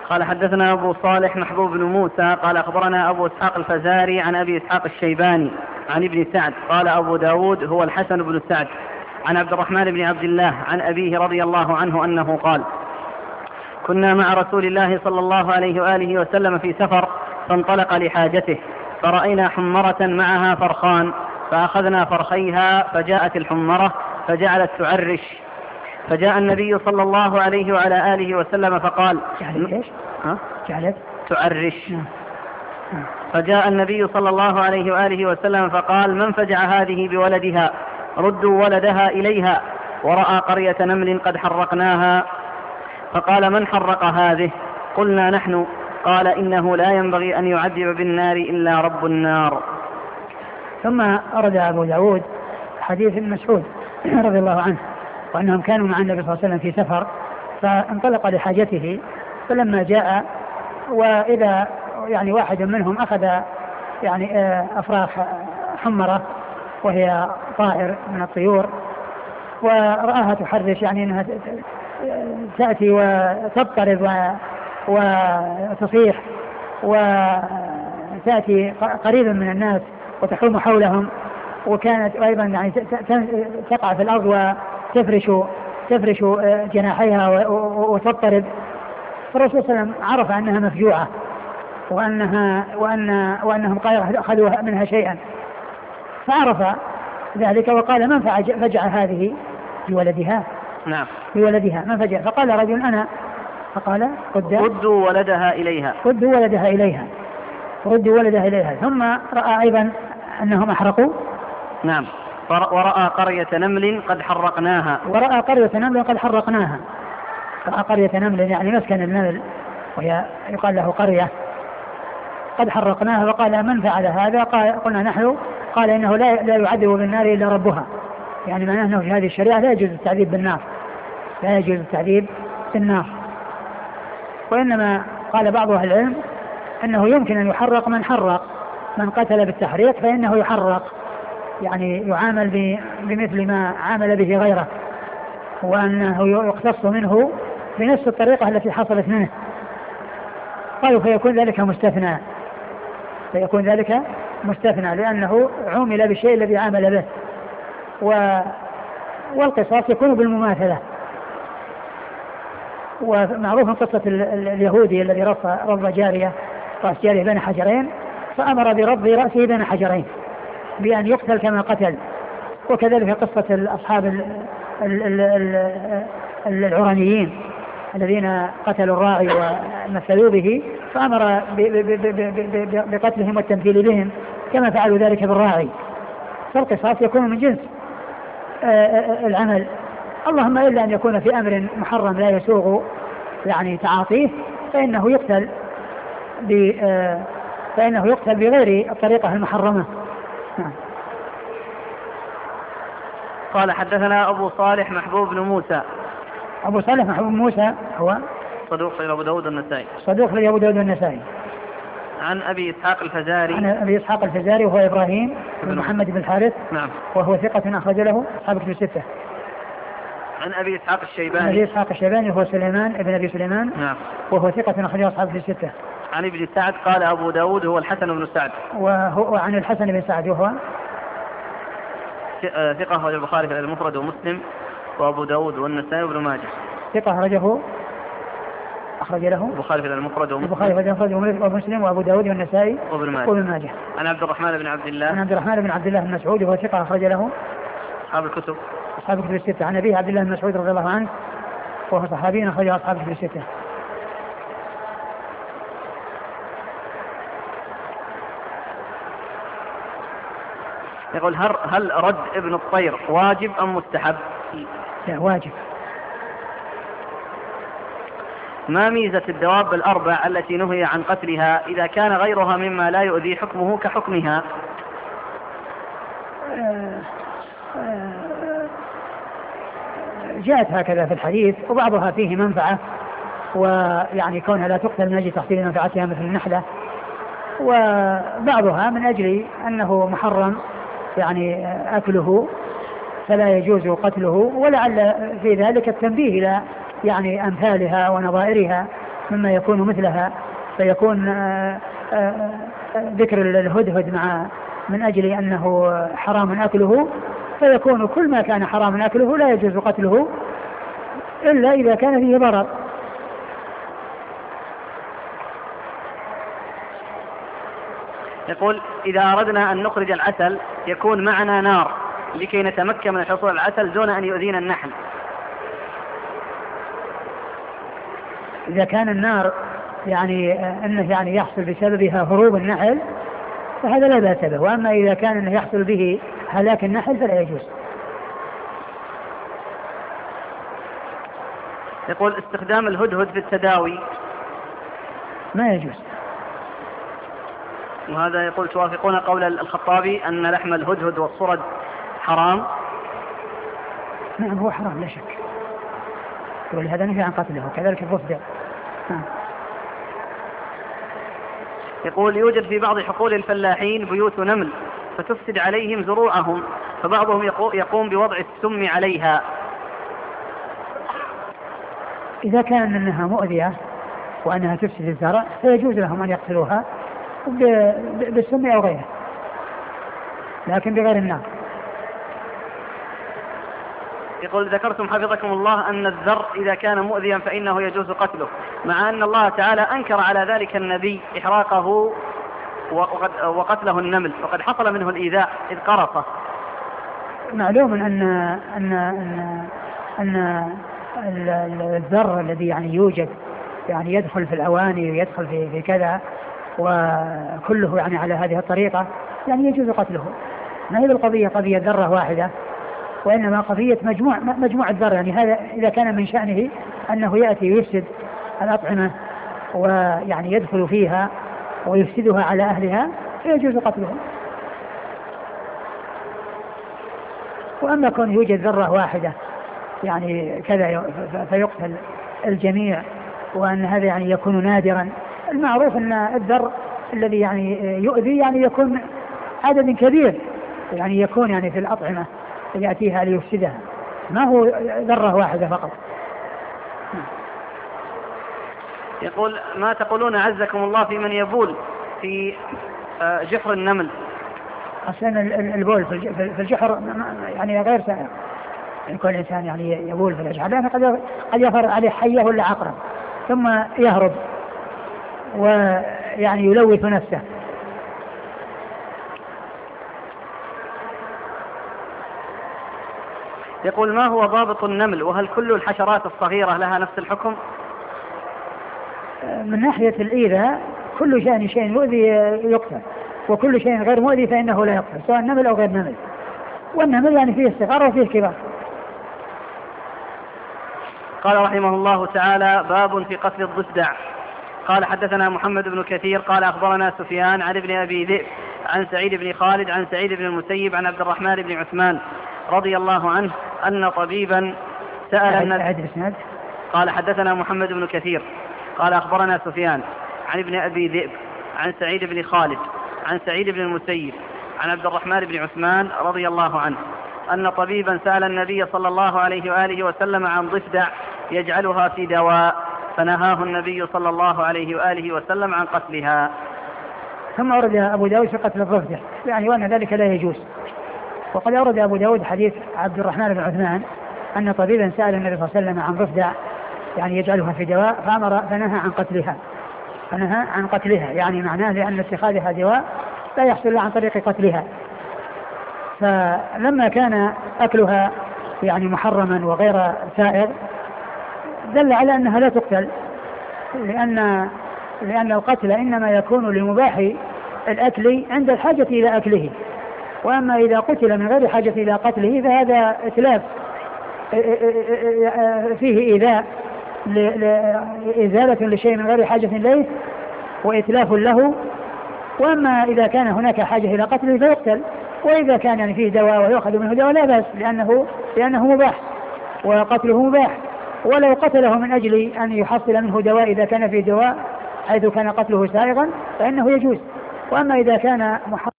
قال حدثنا أبو صالح محبوب بن موسى قال أخبرنا أبو إسحاق الفزاري عن أبي إسحاق الشيباني عن ابن سعد قال أبو داود هو الحسن بن سعد عن عبد الرحمن بن عبد الله عن أبيه رضي الله عنه أنه قال كنا مع رسول الله صلى الله عليه وآله وسلم في سفر فانطلق لحاجته فرأينا حمرة معها فرخان فأخذنا فرخيها فجاءت الحمرة فجعلت تعرش فجاء النبي صلى الله عليه وعلى آله وسلم فقال جعلت تعرش. فجاء النبي صلى الله عليه وآله وسلم فقال من فجع هذه بولدها ردوا ولدها إليها ورأى قرية نمل قد حرقناها فقال من حرق هذه قلنا نحن قال إنه لا ينبغي أن يعذب بالنار إلا رب النار. ثم أرد أبو داود حديث ابن مسعود رضي الله عنه وأنهم كانوا مع النبي صلى الله عليه وسلم في سفر فانطلق لحاجته فلما جاء وإذا يعني واحد منهم أخذ يعني أفراخ حمرة وهي طائر من الطيور ورآها تحرش يعني أنها تأتي وتضطرب وتصيح وتأتي قريبا من الناس وتحوم حولهم وكانت أيضا يعني تقع في الأرض وتفرش جناحيها وتضطرب. فالرسول صلى الله عليه وسلم عرف أنها مفجوعة وأنهم أخذوا منها شيئا فعرف ذلك وقال من فجع هذه بولدها؟ نعم بولدها من فجع؟ فقال رجل أنا فقال ردوا ولدها إليها ردوا ولدها إليها. ثم رأى أيضا أنهم أحرقوا. نعم ورأى قرية نمل قد حرقناها. رأى قرية نمل يعني مسكن النمل وهي يقال له قرية قد حرقناها وقال من فعل هذا؟ قلنا نحن قال إنه لا يعذب بالنار إلا ربها يعني معناه أنه في هذه الشريعة لا يجوز التعذيب بالنار وإنما قال بعض أهل العلم أنه يمكن أن يحرق من قتل بالتحريق فإنه يحرق يعني يعامل بمثل ما عامل به غيره وأنه يقتص منه بنفس الطريقة التي حصلت منه. قالوا فيكون ذلك مستثنى لأنه عومل بالشيء الذي عامل به والقصاص يكون بالمماثلة. ومعروف قصة اليهودي الذي رض جارية رأس جارية بين حجرين فأمر برض رأسه بين حجرين بأن يقتل كما قتل. وكذلك قصة أصحاب العرانيين الذين قتلوا الراعي ومثلوا به فأمر بقتلهم والتمثيل بهم كما فعلوا ذلك بالراعي. فالقصاص يكون من جنس العمل اللهم إلا أن يكون في أمر محرم لا يسوغ يعني تعاطيه فإنه يقتل بغير الطريقة المحرمة. قال حدثنا أبو صالح محبوب بن موسى. أبو صالح محبوب بن موسى هو صدوق في أبو داود النسائي. عن أبي إسحاق الفزاري وهو إبراهيم بن محمد بن الحارث. نعم. وهو ثقة أخرج له أصحاب كتب الستة. عن أبي إسحاق الشيباني وهو سليمان ابن أبي سليمان. نعم. وهو ثقة أخرج له أصحاب كتب الستة. عن ابن سعد قال أبو داود هو الحسن بن سعد. وعن الحسن بن سعد وهو ثقة أخرج البخاري في المفرد ومسلم وأبو داود والنسائي وابن ماجه. ثقة أخرج له البخاري في المفرد ومسلم وأبو داود والنسائي وابن ماجه. عن عبد الرحمن بن عبد الله بن مسعود وهو ثقة أخرج له أصحاب الكتب الستة. عن أبيه عبد الله بن مسعود رضي الله عنه وهو صحابي أخرج أصحاب الكتب الستة. يقول هل رد ابن الطير واجب أم مستحب؟ لا واجب. ما ميزة الدواب الأربع التي نهي عن قتلها إذا كان غيرها مما لا يؤذي حكمه كحكمها؟ جاءت هكذا في الحديث وبعضها فيه منفعة ويعني كونها لا تقتل من أجل تحصيل منفعتها مثل النحلة وبعضها من أجل أنه محرم يعني أكله فلا يجوز قتله ولعل في ذلك التنبيه إلى يعني أمثالها ونظائرها مما يكون مثلها، فيكون ذكر الهدهد من أجل أنه حرام أكله، فيكون كل ما كان حرام أكله لا يجوز قتله إلا إذا كان فيه ضرر. يقول إذا أردنا أن نخرج العسل يكون معنا نار لكي نتمكن من حصول العسل دون أن يؤذينا النحل. إذا كان النار أنه يحصل بسببها هروب النحل فهذا لا بأس به، وأما إذا كان أنه يحصل به هلاك النحل فلا يجوز. يقول استخدام الهدهد في التداوي ما يجوز. وهذا يقول توافقون قول الخطابي أن لحم الهدهد والصرد حرام؟ نعم هو حرام لا شك، ولهذا نهي عن قتله، كذلك الضفدع. يقول يوجد في بعض حقول الفلاحين بيوت نمل فتفسد عليهم زروعهم، فبعضهم يقوم بوضع السم عليها. إذا كان أنها مؤذية وأنها تفسد الزرع فيجوز لهم أن يقتلوها بالسم أو غيره، لكن بغير النار. يقول ذكرتم حفظكم الله أن الذر إذا كان مؤذيا فإنه يجوز قتله، مع أن الله تعالى أنكر على ذلك النبي إحراقه وقتله النمل، وقد حصل منه الإيذاء إذ قرصه. معلوم أن الذر الذي يوجد يدخل في الأواني ويدخل في كذا وكله على هذه الطريقة يجوز قتله. ما هي بالقضية قضية ذرة واحدة، وإنما قضية مجموعة ذر. هذا إذا كان من شأنه أنه يأتي ويفسد الأطعمة يدخل فيها ويفسدها على أهلها فيجوز قتله. وأما كون يوجد ذرة واحدة كذا فيقتل الجميع، وأن هذا يكون نادرا. المعروف أن الذر الذي يؤذي يكون عدد كبير، يكون في الأطعمة يأتيها ليفسدها، ما هو ذرة واحدة فقط. يقول ما تقولون عزكم الله في من يبول في جحر النمل؟ أصلا البول في الجحر غير سائغ. كل إنسان يبول في الجحر، لأنه قد يفر عليه حية ولا عقرب ثم يهرب يلوث نفسه. يقول ما هو ضابط النمل، وهل كل الحشرات الصغيرة لها نفس الحكم؟ من ناحية الإيذاء كل شيء مؤذي يقتل، وكل شيء غير مؤذي فإنه لا يقتل، سواء نمل أو غير نمل. والنمل فيه صغار وفيه كبار. قال رحمه الله تعالى باب في قتل الضفدع. قال حدثنا محمد بن كثير قال أخبرنا سفيان عن ابن أبي ذئب عن سعيد بن خالد عن سعيد بن المسيب عن عبد الرحمن بن عثمان رضي الله عنه أن طبيبا سأل قال حدثنا محمد بن كثير قال أخبرنا سفيان عن ابن أبي ذئب عن سعيد بن خالد عن سعيد بن المسيب عن عبد الرحمن بن عثمان رضي الله عنه أن طبيبا سأل النبي صلى الله عليه وآله وسلم عن ضفدع يجعلها في دواء، فنهاه النبي صلى الله عليه وآله وسلم عن قتلها. ثم أورد أبو داود في قتل الضفدع، وأن ذلك لا يجوز. وقد أورد أبو داود حديث عبد الرحمن بن عثمان أن طبيبا سأل النبي صلى الله عليه وسلم عن ضفدع يجعلها في دواء فنهى عن قتلها، معناه لأن اتخاذها دواء لا يحصل عن طريق قتلها. فلما كان أكلها محرما وغير سائغ دل على أنها لا تقتل، لأن القتل إنما يكون لمباح الأكل عند الحاجة إلى أكله، وأما إذا قتل من غير حاجة إلى قتله فهذا إتلاف فيه إيذاء إزالة لشيء من غير حاجة إليه وإتلاف له. وأما إذا كان هناك حاجة إلى قتله فيقتل، وإذا كان فيه دواء ويأخذ منه دواء لا بأس، لأنه مباح وقتله مباح. ولو قتله من أجل أن يحصل منه دواء إذا كان فيه دواء حيث كان قتله سائغا فإنه يجوز. وأما إذا كان